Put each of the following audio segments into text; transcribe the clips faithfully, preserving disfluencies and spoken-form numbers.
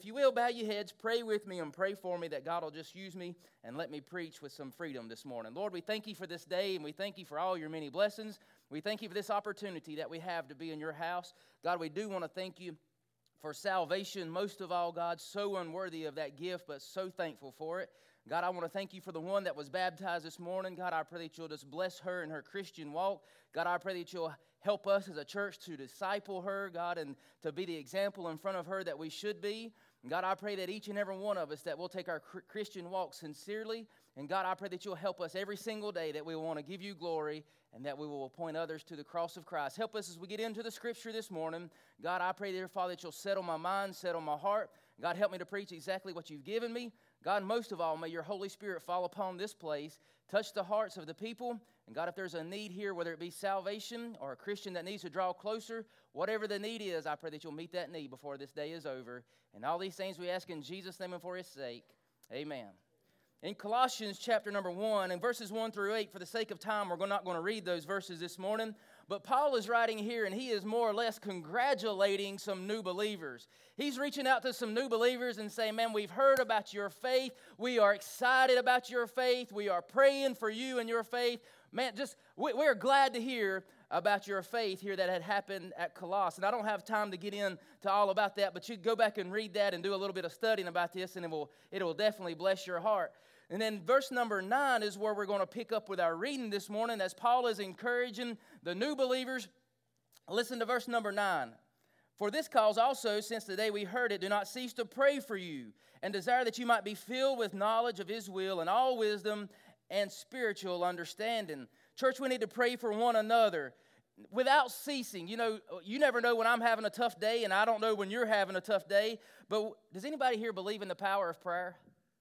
you will, bow your heads, pray with me, and pray for me that God will just use me and let me preach with some freedom this morning. Lord, we thank you for this day, and we thank you for all your many blessings. We thank you for this opportunity that we have to be in your house. God, we do want to thank you for salvation. Most of all, God, so unworthy of that gift, but so thankful for it. God, I want to thank you for the one that was baptized this morning. God, I pray that you'll just bless her in her Christian walk. God, I pray that you'll help us as a church to disciple her, God, and to be the example in front of her that we should be. God, I pray that each and every one of us that will take our Christian walk sincerely. And God, I pray that you'll help us every single day, that we will want to give you glory and that we will point others to the cross of Christ. Help us as we get into the scripture this morning. God, I pray, dear Father, that you'll settle my mind, settle my heart. God, help me to preach exactly what you've given me. God, most of all, may your Holy Spirit fall upon this place, touch the hearts of the people. And God, if there's a need here, whether it be salvation or a Christian that needs to draw closer, whatever the need is, I pray that you'll meet that need before this day is over. And all these things we ask in Jesus' name and for his sake. Amen. In Colossians chapter number one, and verses one through eight, for the sake of time, we're not going to read those verses this morning. But Paul is writing here, and he is more or less congratulating some new believers. He's reaching out to some new believers and saying, man, we've heard about your faith. We are excited about your faith. We are praying for you and your faith. Man, just we, we're glad to hear about your faith here that had happened at Colossus. And I don't have time to get into all about that, but you go back and read that and do a little bit of studying about this, and it will, it will definitely bless your heart. And then verse number nine is where we're going to pick up with our reading this morning as Paul is encouraging the new believers. Listen to verse number nine. For this cause also, since the day we heard it, do not cease to pray for you and desire that you might be filled with knowledge of his will and all wisdom and spiritual understanding. Church, we need to pray for one another without ceasing. You know, you never know when I'm having a tough day, and I don't know when you're having a tough day. But does anybody here believe in the power of prayer?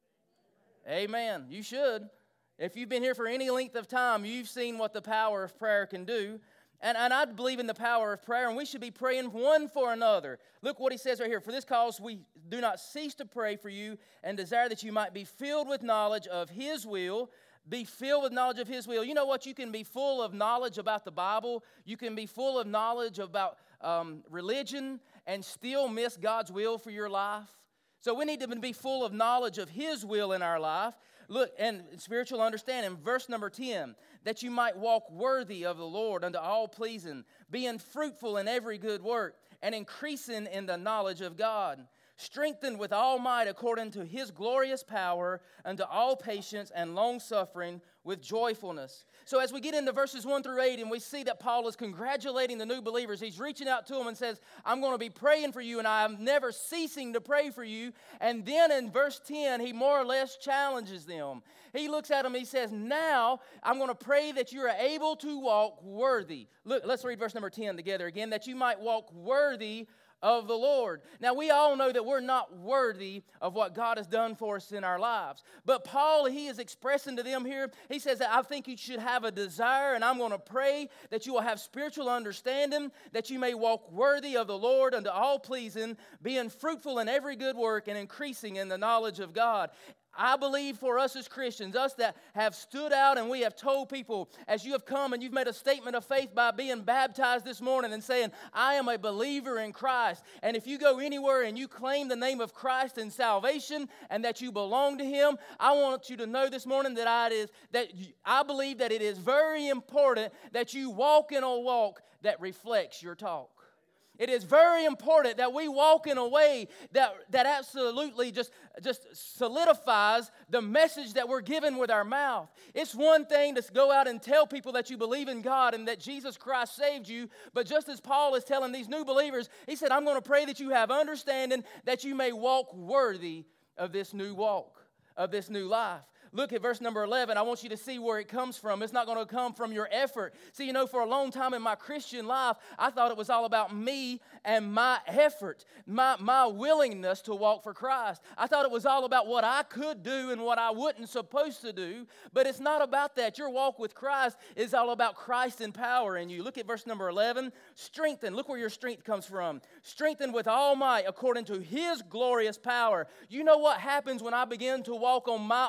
Amen. You should. If you've been here for any length of time, you've seen what the power of prayer can do. And, and I believe in the power of prayer, and we should be praying one for another. Look what he says right here. For this cause we do not cease to pray for you and desire that you might be filled with knowledge of his will. Be filled with knowledge of his will. You know what? You can be full of knowledge about the Bible. You can be full of knowledge about um, religion and still miss God's will for your life. So we need to be full of knowledge of his will in our life. Look, and spiritual understanding. Verse number ten, that you might walk worthy of the Lord unto all pleasing, being fruitful in every good work, and increasing in the knowledge of God, strengthened with all might according to his glorious power, unto all patience and long-suffering with joyfulness. So as we get into verses one through eight, and we see that Paul is congratulating the new believers, he's reaching out to them and says, I'm going to be praying for you, and I am never ceasing to pray for you. And then in verse ten, he more or less challenges them. He looks at them, he says, now I'm going to pray that you are able to walk worthy. Look, let's read verse number ten together again, that you might walk worthy of the Lord. Now, we all know that we're not worthy of what God has done for us in our lives. But Paul, he is expressing to them here, he says that I think you should have a desire, and I'm going to pray that you will have spiritual understanding, that you may walk worthy of the Lord unto all pleasing, being fruitful in every good work and increasing in the knowledge of God. I believe for us as Christians, us that have stood out and we have told people, as you have come and you've made a statement of faith by being baptized this morning and saying, I am a believer in Christ. And if you go anywhere and you claim the name of Christ in salvation and that you belong to him, I want you to know this morning that I, is, that I believe that it is very important that you walk in a walk that reflects your talk. It is very important that we walk in a way that, that absolutely just, just solidifies the message that we're given with our mouth. It's one thing to go out and tell people that you believe in God and that Jesus Christ saved you, but just as Paul is telling these new believers, he said, I'm going to pray that you have understanding, that you may walk worthy of this new walk, of this new life. Look at verse number eleven. I want you to see where it comes from. It's not going to come from your effort. See, you know, for a long time in my Christian life, I thought it was all about me and my effort, my, my willingness to walk for Christ. I thought it was all about what I could do and what I wasn't supposed to do. But it's not about that. Your walk with Christ is all about Christ empowering you. Look at verse number eleven. Strengthen. Look where your strength comes from. Strengthen with all might according to his glorious power. You know what happens when I begin to walk on my own power?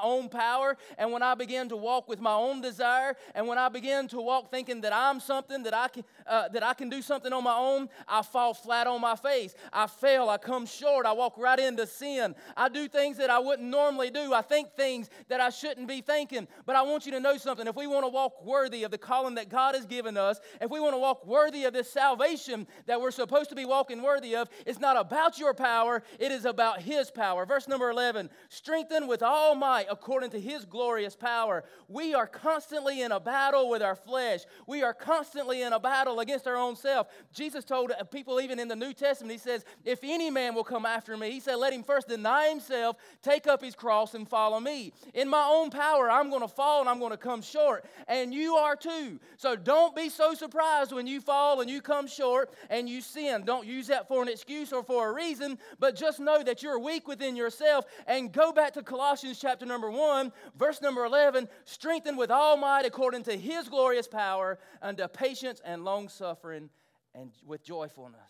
power, and when I begin to walk with my own desire, and when I begin to walk thinking that I'm something, that I can, uh, that I can do something on my own, I fall flat on my face. I fail. I come short. I walk right into sin. I do things that I wouldn't normally do. I think things that I shouldn't be thinking. But I want you to know something. If we want to walk worthy of the calling that God has given us, if we want to walk worthy of this salvation that we're supposed to be walking worthy of, it's not about your power, it is about His power. Verse number eleven, strengthened with all might according to His glorious power. We are constantly in a battle with our flesh. We are constantly in a battle against our own self. Jesus told people even in the New Testament, He says, if any man will come after me, He said, let him first deny himself, take up his cross, and follow me. In my own power, I'm going to fall and I'm going to come short, and you are too. So don't be so surprised when you fall and you come short and you sin. Don't use that for an excuse or for a reason, but just know that you're weak within yourself, and go back to Colossians chapter number one, verse number eleven, strengthened with all might according to His glorious power unto patience and long-suffering and with joyfulness.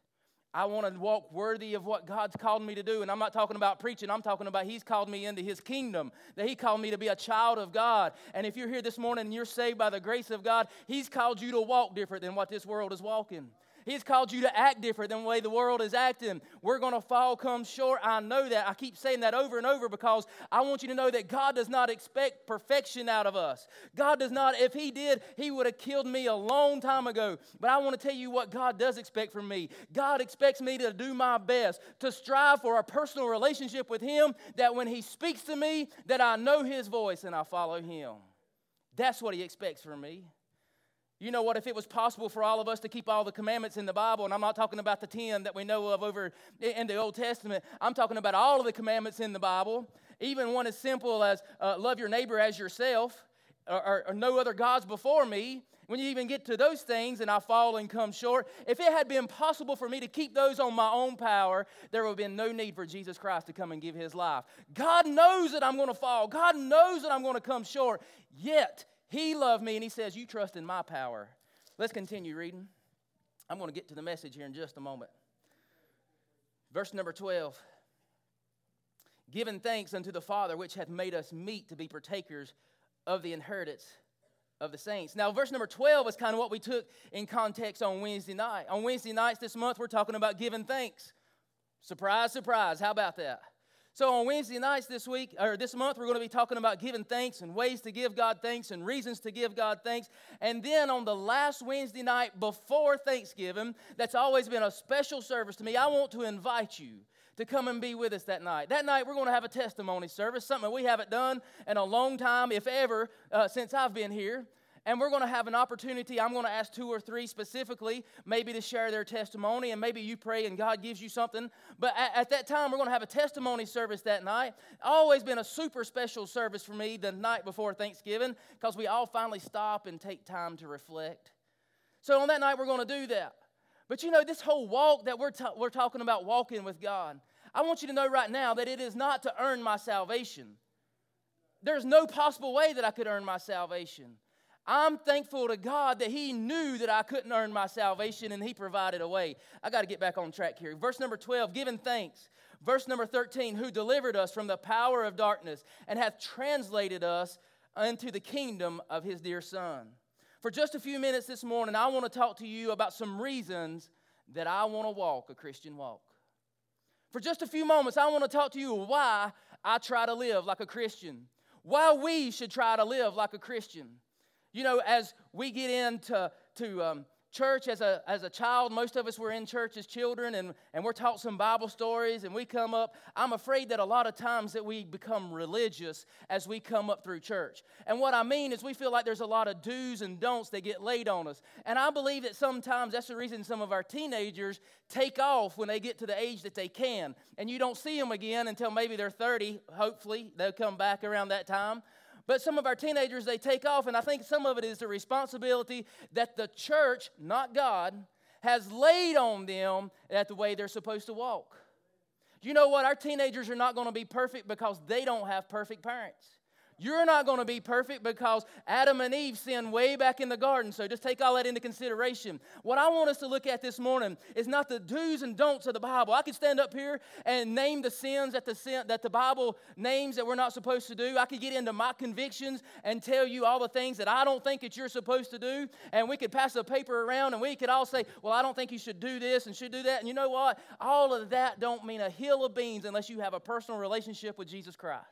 I want to walk worthy of what God's called me to do. And I'm not talking about preaching. I'm talking about He's called me into His kingdom, that He called me to be a child of God. And if you're here this morning and you're saved by the grace of God, He's called you to walk different than what this world is walking. He's called you to act different than the way the world is acting. We're going to fall, come short. I know that. I keep saying that over and over because I want you to know that God does not expect perfection out of us. God does not. If He did, He would have killed me a long time ago. But I want to tell you what God does expect from me. God expects me to do my best, to strive for a personal relationship with Him, that when He speaks to me, that I know His voice and I follow Him. That's what He expects from me. You know what, if it was possible for all of us to keep all the commandments in the Bible, and I'm not talking about the ten that we know of over in the Old Testament, I'm talking about all of the commandments in the Bible, even one as simple as uh, love your neighbor as yourself, or, or, or no other gods before me. When you even get to those things and I fall and come short, if it had been possible for me to keep those on my own power, there would have been no need for Jesus Christ to come and give His life. God knows that I'm going to fall. God knows that I'm going to come short, yet He loved me, and He says, you trust in my power. Let's continue reading. I'm going to get to the message here in just a moment. Verse number twelve. Giving thanks unto the Father, which hath made us meet to be partakers of the inheritance of the saints. Now, verse number twelve is kind of what we took in context on Wednesday night. On Wednesday nights this month, we're talking about giving thanks. Surprise, surprise. How about that? So on Wednesday nights this week, or this month, we're going to be talking about giving thanks and ways to give God thanks and reasons to give God thanks. And then on the last Wednesday night before Thanksgiving, that's always been a special service to me. I want to invite you to come and be with us that night. That night, we're going to have a testimony service, something we haven't done in a long time, if ever, uh, since I've been here. And we're going to have an opportunity. I'm going to ask two or three specifically, maybe to share their testimony, and maybe you pray and God gives you something. But at, at that time, we're going to have a testimony service that night. Always been a super special service for me the night before Thanksgiving, because we all finally stop and take time to reflect. So on that night, we're going to do that. But you know, this whole walk that we're, ta- we're talking about, walking with God, I want you to know right now that it is not to earn my salvation. There's no possible way that I could earn my salvation. I'm thankful to God that He knew that I couldn't earn my salvation, and He provided a way. I got to get back on track here. Verse number twelve, giving thanks. Verse number thirteen, who delivered us from the power of darkness and hath translated us unto the kingdom of His dear Son. For just a few minutes this morning, I want to talk to you about some reasons that I want to walk a Christian walk. For just a few moments, I want to talk to you why I try to live like a Christian. Why we should try to live like a Christian. You know, as we get into to, um, church as a as a child, most of us were in church as children, and, and we're taught some Bible stories, and we come up. I'm afraid that a lot of times that we become religious as we come up through church. And what I mean is we feel like there's a lot of do's and don'ts that get laid on us. And I believe that sometimes that's the reason some of our teenagers take off when they get to the age that they can. And you don't see them again until maybe they're thirty. Hopefully, they'll come back around that time. But some of our teenagers, they take off, and I think some of it is the responsibility that the church, not God, has laid on them at the way they're supposed to walk. You know what? Our teenagers are not going to be perfect because they don't have perfect parents. You're not going to be perfect because Adam and Eve sinned way back in the garden. So just take all that into consideration. What I want us to look at this morning is not the do's and don'ts of the Bible. I could stand up here and name the sins that the sin, that the Bible names that we're not supposed to do. I could get into my convictions and tell you all the things that I don't think that you're supposed to do. And we could pass a paper around and we could all say, well, I don't think you should do this and should do that. And you know what? All of that don't mean a hill of beans unless you have a personal relationship with Jesus Christ.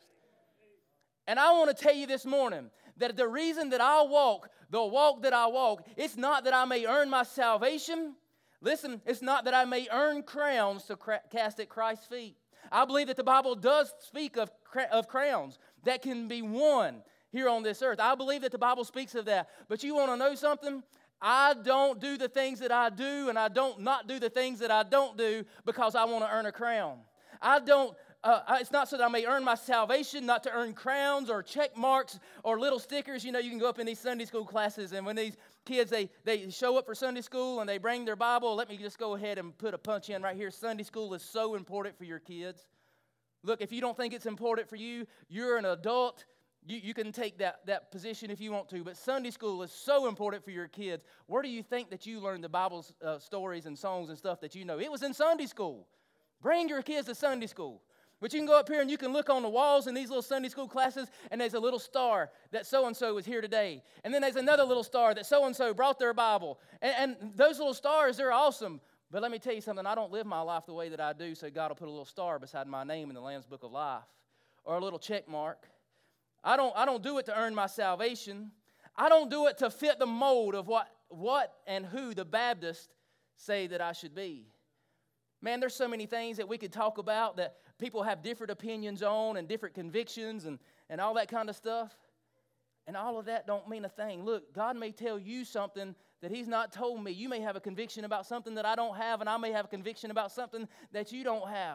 And I want to tell you this morning that the reason that I walk, the walk that I walk, it's not that I may earn my salvation. Listen, it's not that I may earn crowns to cast at Christ's feet. I believe that the Bible does speak of, of crowns that can be won here on this earth. I believe that the Bible speaks of that. But you want to know something? I don't do the things that I do, and I don't not do the things that I don't do because I want to earn a crown. I don't... Uh, it's not so that I may earn my salvation, not to earn crowns or check marks or little stickers. You know, you can go up in these Sunday school classes, and when these kids, they, they show up for Sunday school and they bring their Bible, let me just go ahead and put a punch in right here. Sunday school is so important for your kids. Look, if you don't think it's important for you, you're an adult. You, you can take that, that position if you want to, but Sunday school is so important for your kids. Where do you think that you learned the Bible uh, stories and songs and stuff that you know? It was in Sunday school. Bring your kids to Sunday school. But you can go up here and you can look on the walls in these little Sunday school classes, and there's a little star that so-and-so was here today. And then there's another little star that so-and-so brought their Bible. And, and those little stars, they're awesome. But let me tell you something. I don't live my life the way that I do, so God will put a little star beside my name in the Lamb's Book of Life or a little check mark. I don't, I don't do it to earn my salvation. I don't do it to fit the mold of what, what and who the Baptists say that I should be. Man, there's so many things that we could talk about that people have different opinions on and different convictions and, and all that kind of stuff. And all of that don't mean a thing. Look, God may tell you something that He's not told me. You may have a conviction about something that I don't have, and I may have a conviction about something that you don't have.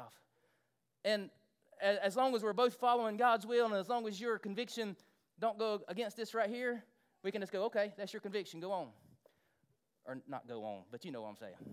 And as long as we're both following God's will, and as long as your conviction don't go against this right here, we can just go, okay, that's your conviction, go on. Or not go on, but you know what I'm saying.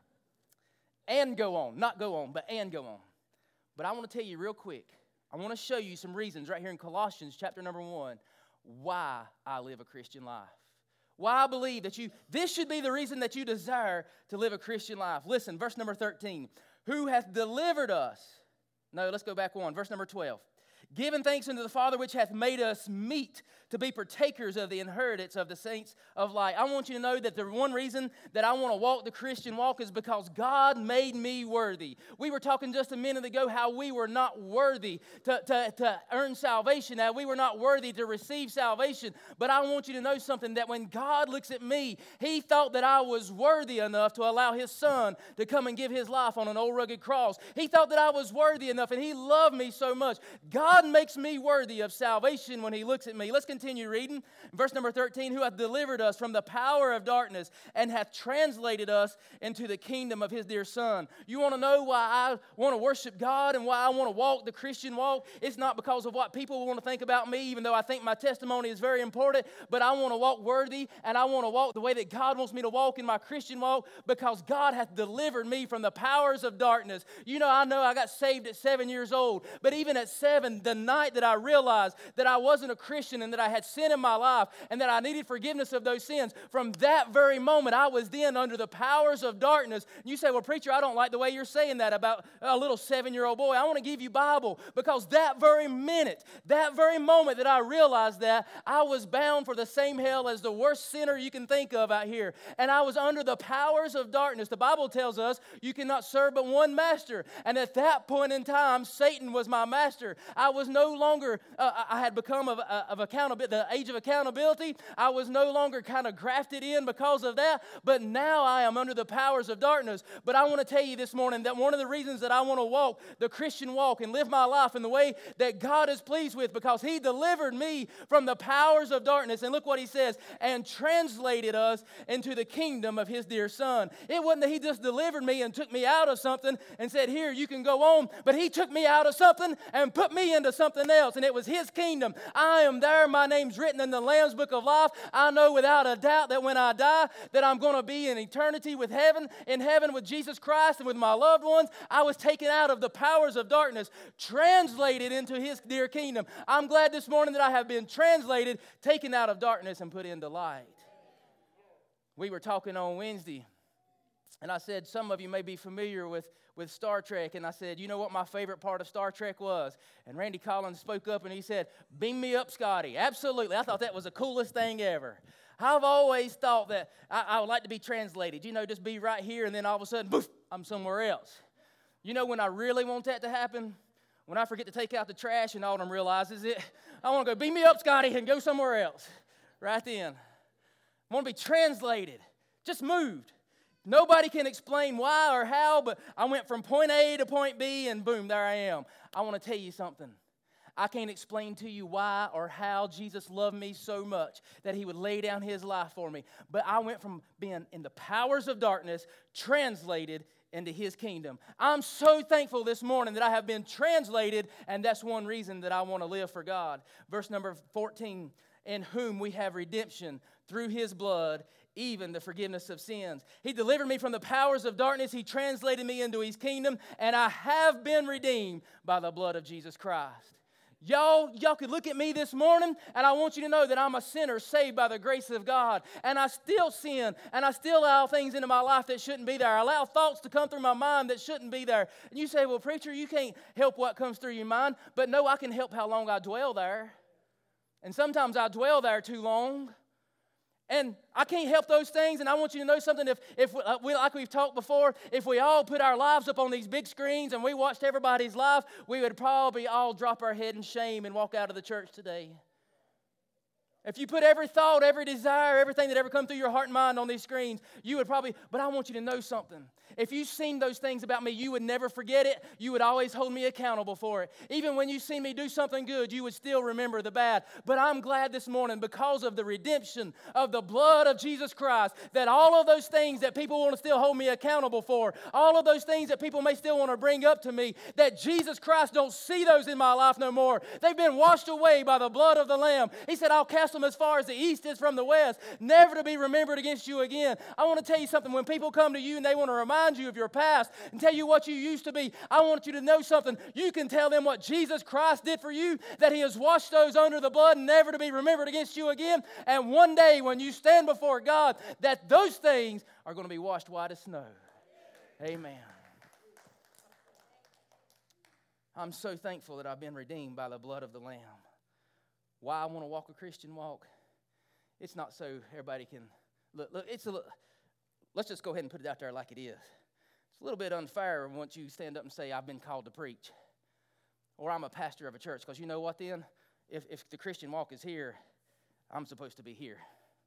And go on. Not go on, but and go on. But I want to tell you real quick. I want to show you some reasons right here in Colossians chapter number one why I live a Christian life. Why I believe that you, this should be the reason that you desire to live a Christian life. Listen, verse number thirteen. Who hath delivered us? No, let's go back one. Verse number twelve. Giving thanks unto the Father which hath made us meet to be partakers of the inheritance of the saints of light. I want you to know that the one reason that I want to walk the Christian walk is because God made me worthy. We were talking just a minute ago how we were not worthy to, to, to earn salvation, that we were not worthy to receive salvation. But I want you to know something, that when God looks at me, He thought that I was worthy enough to allow His Son to come and give His life on an old rugged cross. He thought that I was worthy enough, and He loved me so much. God makes me worthy of salvation when He looks at me. Let's continue reading. Verse number thirteen, who hath delivered us from the power of darkness and hath translated us into the kingdom of His dear Son. You want to know why I want to worship God and why I want to walk the Christian walk? It's not because of what people want to think about me, even though I think my testimony is very important, but I want to walk worthy, and I want to walk the way that God wants me to walk in my Christian walk, because God hath delivered me from the powers of darkness. You know, I know I got saved at seven years old, but even at seven, the night that I realized that I wasn't a Christian and that I had sin in my life and that I needed forgiveness of those sins, from that very moment, I was then under the powers of darkness. And you say, well, preacher, I don't like the way you're saying that about a little seven-year-old boy. I want to give you Bible, because that very minute, that very moment that I realized that, I was bound for the same hell as the worst sinner you can think of out here. And I was under the powers of darkness. The Bible tells us you cannot serve but one master. And at that point in time, Satan was my master. I was no longer, uh, I had become of, uh, of accountability, the age of accountability. I was no longer kind of grafted in because of that, but now I am under the powers of darkness. But I want to tell you this morning that one of the reasons that I want to walk the Christian walk and live my life in the way that God is pleased with, because He delivered me from the powers of darkness. And look what He says, and translated us into the kingdom of His dear Son. It wasn't that He just delivered me and took me out of something and said, here, you can go on, but He took me out of something and put me into into something else, and it was His kingdom. I am there. My name's written in the Lamb's Book of Life. I know without a doubt that when I die, that I'm going to be in eternity with heaven, in heaven with Jesus Christ and with my loved ones. I was taken out of the powers of darkness, translated into His dear kingdom. I'm glad this morning that I have been translated, taken out of darkness, and put into light. We were talking on Wednesday, and I said some of you may be familiar with, with Star Trek, and I said, you know what my favorite part of Star Trek was? And Randy Collins spoke up and he said, beam me up, Scotty. Absolutely. I thought that was the coolest thing ever. I've always thought that I, I would like to be translated. You know, just be right here, and then all of a sudden, boof, I'm somewhere else. You know when I really want that to happen? When I forget to take out the trash and Autumn realizes it. I want to go, beam me up, Scotty, and go somewhere else. Right then. I want to be translated. Just moved. Nobody can explain why or how, but I went from point A to point B, and boom, there I am. I want to tell you something. I can't explain to you why or how Jesus loved me so much that He would lay down His life for me. But I went from being in the powers of darkness, translated into His kingdom. I'm so thankful this morning that I have been translated, and that's one reason that I want to live for God. Verse number fourteen, in whom we have redemption through His blood, even the forgiveness of sins. He delivered me from the powers of darkness. He translated me into His kingdom, and I have been redeemed by the blood of Jesus Christ. Y'all, y'all could look at me this morning, and I want you to know that I'm a sinner saved by the grace of God. And I still sin, and I still allow things into my life that shouldn't be there. I allow thoughts to come through my mind that shouldn't be there. And you say, well, preacher, you can't help what comes through your mind. But no, I can help how long I dwell there. And sometimes I dwell there too long. And I can't help those things, and I want you to know something. If, if we, uh, we, like we've talked before, if we all put our lives up on these big screens and we watched everybody's life, we would probably all drop our head in shame and walk out of the church today. If you put every thought, every desire, everything that ever come through your heart and mind on these screens, you would probably, but I want you to know something. If you've seen those things about me, you would never forget it. You would always hold me accountable for it. Even when you see me do something good, you would still remember the bad. But I'm glad this morning, because of the redemption of the blood of Jesus Christ, that all of those things that people want to still hold me accountable for, all of those things that people may still want to bring up to me, that Jesus Christ don't see those in my life no more. They've been washed away by the blood of the Lamb. He said, I'll cast them as far as the east is from the west, never to be remembered against you again. I want to tell you something. When people come to you and they want to remind you of your past and tell you what you used to be, I want you to know something. You can tell them what Jesus Christ did for you, that He has washed those under the blood, never to be remembered against you again. And one day when you stand before God, that those things are going to be washed white as snow. Amen. I'm so thankful that I've been redeemed by the blood of the Lamb. Why I want to walk a Christian walk? It's not so everybody can look. Look, it's a little, let's just go ahead and put it out there like it is. It's a little bit unfair once you stand up and say, I've been called to preach, or I'm a pastor of a church. Because you know what then? If, if the Christian walk is here, I'm supposed to be here.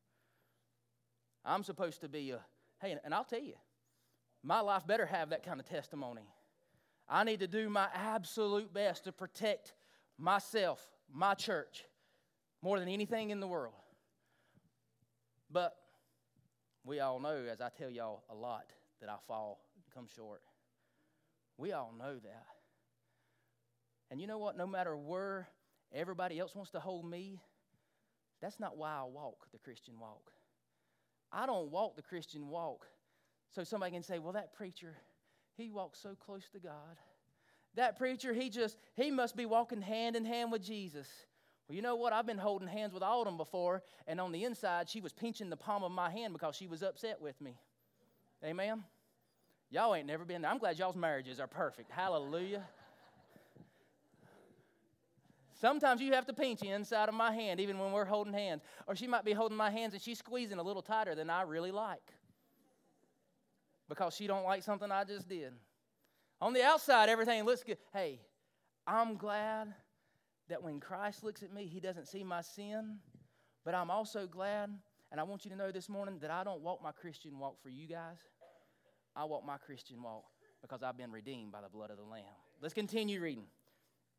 I'm supposed to be a, hey, and I'll tell you, my life better have that kind of testimony. I need to do my absolute best to protect myself, my church, more than anything in the world. But we all know, as I tell y'all a lot, that I fall and come short. We all know that. And you know what? No matter where everybody else wants to hold me, that's not why I walk the Christian walk. I don't walk the Christian walk so somebody can say, well, that preacher, he walks so close to God. That preacher, he just, he must be walking hand in hand with Jesus. Well, you know what? I've been holding hands with Autumn before, and on the inside, she was pinching the palm of my hand because she was upset with me. Amen? Y'all ain't never been there. I'm glad y'all's marriages are perfect. Hallelujah. Sometimes you have to pinch the inside of my hand, even when we're holding hands. Or she might be holding my hands, and she's squeezing a little tighter than I really like, because she don't like something I just did. On the outside, everything looks good. Hey, I'm glad that when Christ looks at me, He doesn't see my sin. But I'm also glad, and I want you to know this morning, that I don't walk my Christian walk for you guys. I walk my Christian walk because I've been redeemed by the blood of the Lamb. Let's continue reading.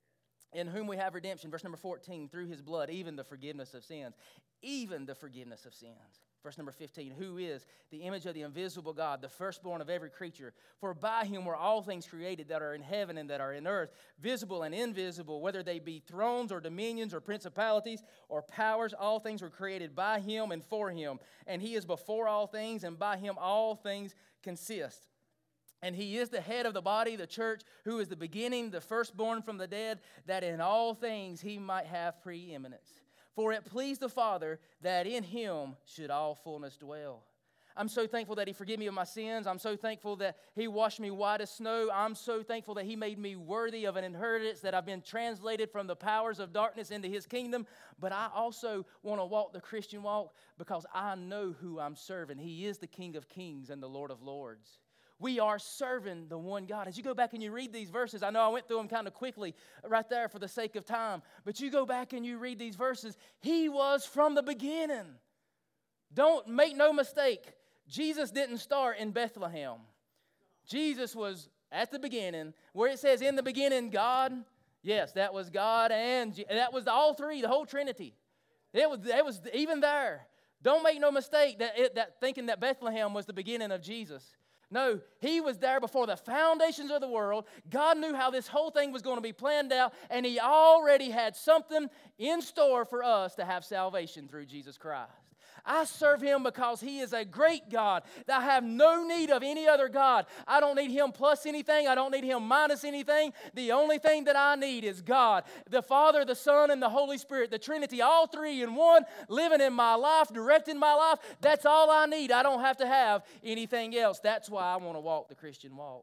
in whom we have redemption, verse number fourteen, through his blood, even the forgiveness of sins. Even the forgiveness of sins. Verse number fifteen, who is the image of the invisible God, the firstborn of every creature. For by him were all things created that are in heaven and that are in earth, visible and invisible, whether they be thrones or dominions or principalities or powers. All things were created by him and for him. And he is before all things, and by him all things consist. And he is the head of the body, the church, who is the beginning, the firstborn from the dead, that in all things he might have preeminence. For it pleased the Father that in him should all fullness dwell. I'm so thankful that he forgave me of my sins. I'm so thankful that he washed me white as snow. I'm so thankful that he made me worthy of an inheritance, that I've been translated from the powers of darkness into his kingdom. But I also want to walk the Christian walk because I know who I'm serving. He is the King of kings and the Lord of lords. We are serving the one God. As you go back and you read these verses, I know I went through them kind of quickly right there for the sake of time, but you go back and you read these verses, he was from the beginning. Don't make no mistake, Jesus didn't start in Bethlehem. Jesus was at the beginning, where it says in the beginning God, yes, that was God, and that was all three, the whole Trinity. It was, it was even there. Don't make no mistake that, it, that thinking that Bethlehem was the beginning of Jesus. No, he was there before the foundations of the world. God knew how this whole thing was going to be planned out, and he already had something in store for us to have salvation through Jesus Christ. I serve him because he is a great God. I have no need of any other God. I don't need him plus anything. I don't need him minus anything. The only thing that I need is God, the Father, the Son, and the Holy Spirit, the Trinity, all three in one, living in my life, directing my life. That's all I need. I don't have to have anything else. That's why I want to walk the Christian walk.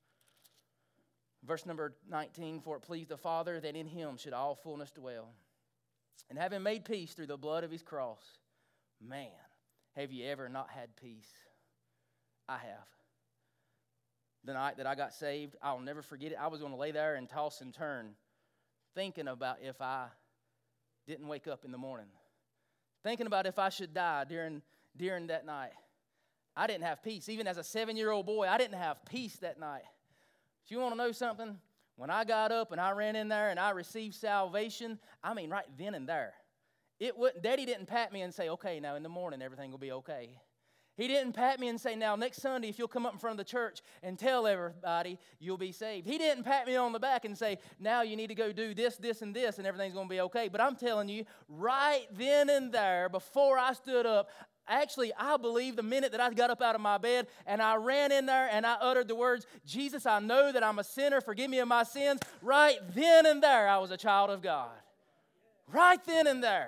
Verse number nineteen, for it pleased the Father that in him should all fullness dwell. And having made peace through the blood of his cross. Man, have you ever not had peace? I have. The night that I got saved, I'll never forget it. I was going to lay there and toss and turn, thinking about if I didn't wake up in the morning. Thinking about if I should die during, during that night. I didn't have peace. Even as a seven-year-old boy, I didn't have peace that night. If you want to know something, when I got up and I ran in there and I received salvation, I mean right then and there. It wouldn't, Daddy didn't pat me and say, okay, now in the morning everything will be okay. He didn't pat me and say, now next Sunday if you'll come up in front of the church and tell everybody you'll be saved. He didn't pat me on the back and say, now you need to go do this, this, and this and everything's going to be okay. But I'm telling you, right then and there, before I stood up, actually, I believe the minute that I got up out of my bed and I ran in there and I uttered the words, Jesus, I know that I'm a sinner. Forgive me of my sins. Right then and there, I was a child of God. Right then and there.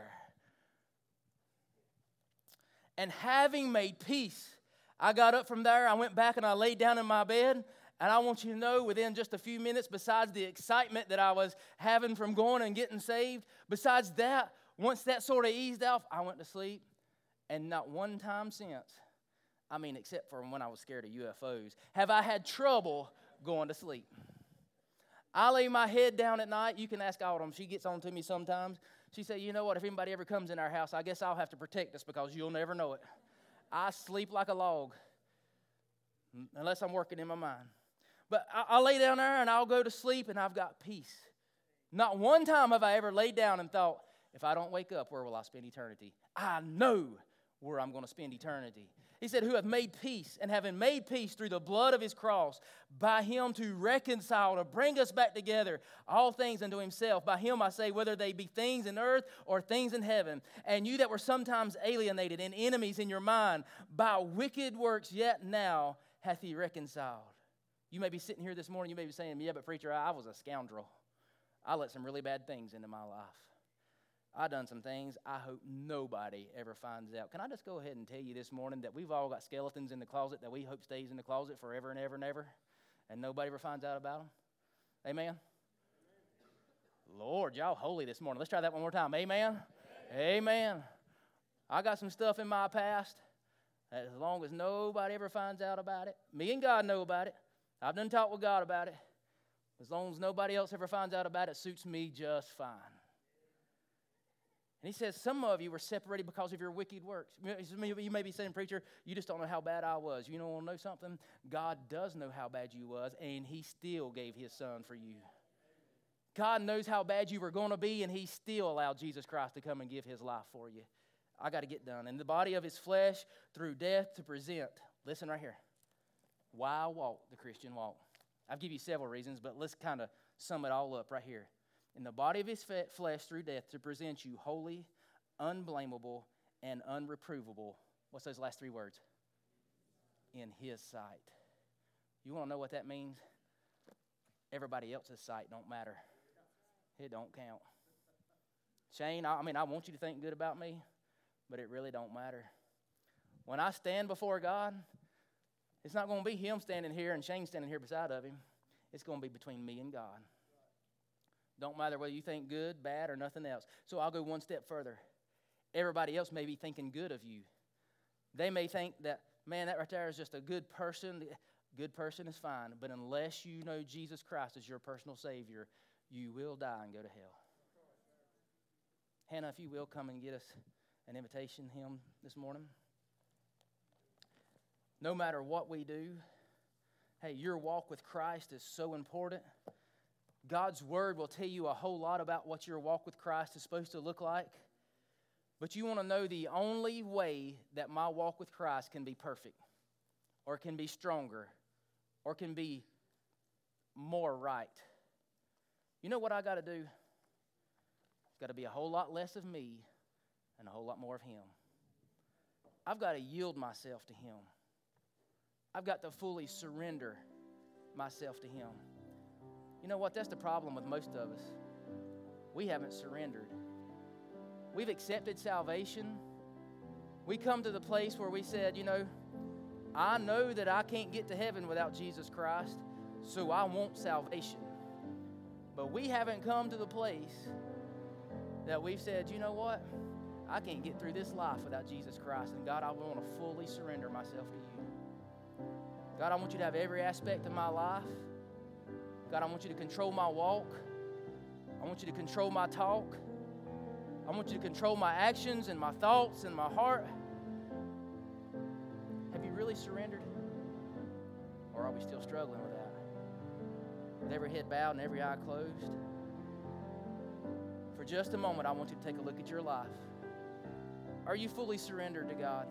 And having made peace, I got up from there, I went back and I laid down in my bed, and I want you to know within just a few minutes, besides the excitement that I was having from going and getting saved, besides that, once that sort of eased off, I went to sleep, and not one time since, I mean, except for when I was scared of U F Os, have I had trouble going to sleep. I lay my head down at night. You can ask Autumn. She gets on to me sometimes. She said, you know what, if anybody ever comes in our house, I guess I'll have to protect us because you'll never know it. I sleep like a log, unless I'm working in my mind. But I, I lay down there and I'll go to sleep and I've got peace. Not one time have I ever laid down and thought, if I don't wake up, where will I spend eternity? I know where I'm going to spend eternity. He said, who have made peace, and having made peace through the blood of his cross, by him to reconcile, to bring us back together, all things unto himself. By him I say, whether they be things in earth or things in heaven. And you that were sometimes alienated and enemies in your mind, by wicked works yet now hath he reconciled. You may be sitting here this morning, you may be saying, yeah, but preacher, I was a scoundrel. I let some really bad things into my life. I done some things I hope nobody ever finds out. Can I just go ahead and tell you this morning that we've all got skeletons in the closet that we hope stays in the closet forever and ever and ever, and nobody ever finds out about them? Amen? Lord, y'all holy this morning. Let's try that one more time. Amen? Amen. Amen. I got some stuff in my past that as long as nobody ever finds out about it, me and God know about it. I've done talked with God about it. As long as nobody else ever finds out about it, suits me just fine. And he says, some of you were separated because of your wicked works. You may be saying, preacher, you just don't know how bad I was. You don't want to know something? God does know how bad you was, and he still gave his son for you. God knows how bad you were going to be, and he still allowed Jesus Christ to come and give his life for you. I got to get done. In the body of his flesh, through death to present. Listen right here. Why walk the Christian walk? I'll give you several reasons, but let's kind of sum it all up right here. In the body of his flesh, through death, to present you holy, unblameable, and unreprovable. What's those last three words? In his sight. You want to know what that means? Everybody else's sight don't matter. It don't count. Shane, I, I mean, I want you to think good about me, but it really don't matter. When I stand before God, it's not going to be him standing here and Shane standing here beside of him. It's going to be between me and God. Don't matter whether you think good, bad, or nothing else. So I'll go one step further. Everybody else may be thinking good of you. They may think that, man, that right there is just a good person. Good person is fine. But unless you know Jesus Christ as your personal Savior, you will die and go to hell. Hannah, if you will, come and get us an invitation hymn this morning. No matter what we do, hey, your walk with Christ is so important. God's Word will tell you a whole lot about what your walk with Christ is supposed to look like. But you want to know the only way that my walk with Christ can be perfect, or can be stronger, or can be more right. You know what I got to do? It's got to be a whole lot less of me and a whole lot more of him. I've got to yield myself to him. I've got to fully surrender myself to him. You know what? That's the problem with most of us. We haven't surrendered. We've accepted salvation. We come to the place where we said, you know, I know that I can't get to heaven without Jesus Christ, so I want salvation. But we haven't come to the place that we've said, you know what? I can't get through this life without Jesus Christ. And God, I want to fully surrender myself to you. God, I want you to have every aspect of my life. God, I want you to control my walk. I want you to control my talk. I want you to control my actions and my thoughts and my heart. Have you really surrendered? Or are we still struggling with that? With every head bowed and every eye closed? For just a moment, I want you to take a look at your life. Are you fully surrendered to God?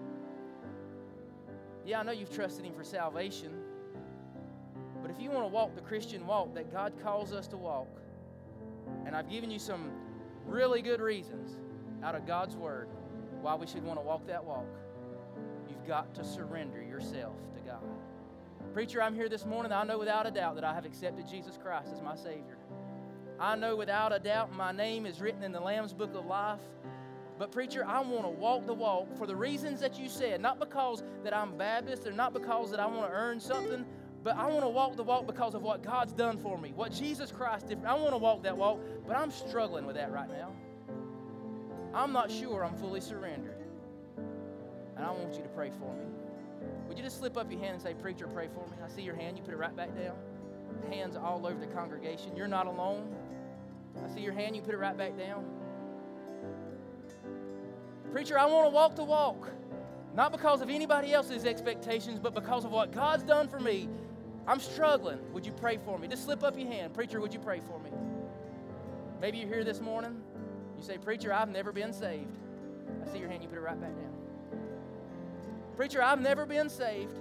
Yeah, I know you've trusted him for salvation. But if you want to walk the Christian walk that God calls us to walk, and I've given you some really good reasons out of God's Word why we should want to walk that walk, you've got to surrender yourself to God. Preacher, I'm here this morning. I know without a doubt that I have accepted Jesus Christ as my Savior. I know without a doubt my name is written in the Lamb's Book of Life. But preacher, I want to walk the walk for the reasons that you said, not because that I'm Baptist or not because that I want to earn something, but I want to walk the walk because of what God's done for me, what Jesus Christ did. I want to walk that walk, but I'm struggling with that right now. I'm not sure I'm fully surrendered. And I want you to pray for me. Would you just slip up your hand and say, preacher, pray for me? I see your hand. You put it right back down. Hands all over the congregation. You're not alone. I see your hand. You put it right back down. Preacher, I want to walk the walk. Not because of anybody else's expectations, but because of what God's done for me. I'm struggling. Would you pray for me? Just slip up your hand. Preacher, would you pray for me? Maybe you're here this morning. You say, preacher, I've never been saved. I see your hand. You put it right back down. Preacher, I've never been saved.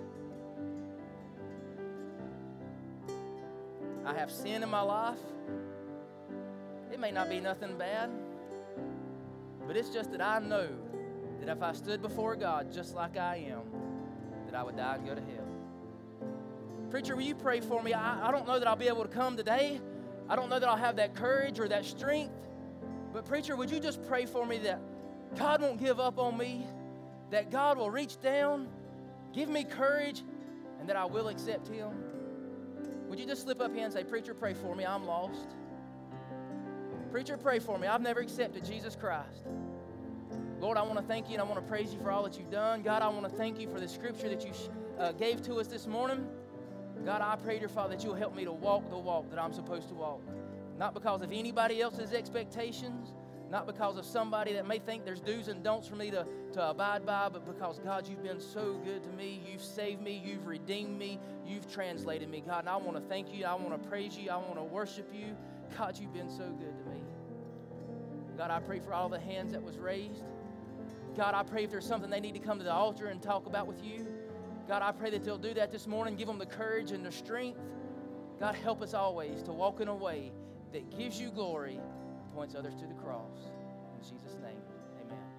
I have sin in my life. It may not be nothing bad, but it's just that I know that if I stood before God just like I am, that I would die and go to hell. Preacher, will you pray for me? I, I don't know that I'll be able to come today. I don't know that I'll have that courage or that strength. But preacher, would you just pray for me that God won't give up on me, that God will reach down, give me courage, and that I will accept him? Would you just slip up here and say, preacher, pray for me, I'm lost. Preacher, pray for me, I've never accepted Jesus Christ. Lord, I want to thank you and I want to praise you for all that you've done. God, I want to thank you for the scripture that you uh, gave to us this morning. God, I pray, dear Father, that you'll help me to walk the walk that I'm supposed to walk. Not because of anybody else's expectations, not because of somebody that may think there's do's and don'ts for me to, to abide by, but because, God, you've been so good to me. You've saved me. You've redeemed me. You've translated me, God. And I want to thank you. I want to praise you. I want to worship you. God, you've been so good to me. God, I pray for all the hands that was raised. God, I pray if there's something they need to come to the altar and talk about with you, God, I pray that they'll do that this morning. Give them the courage and the strength. God, help us always to walk in a way that gives you glory, points others to the cross. In Jesus' name.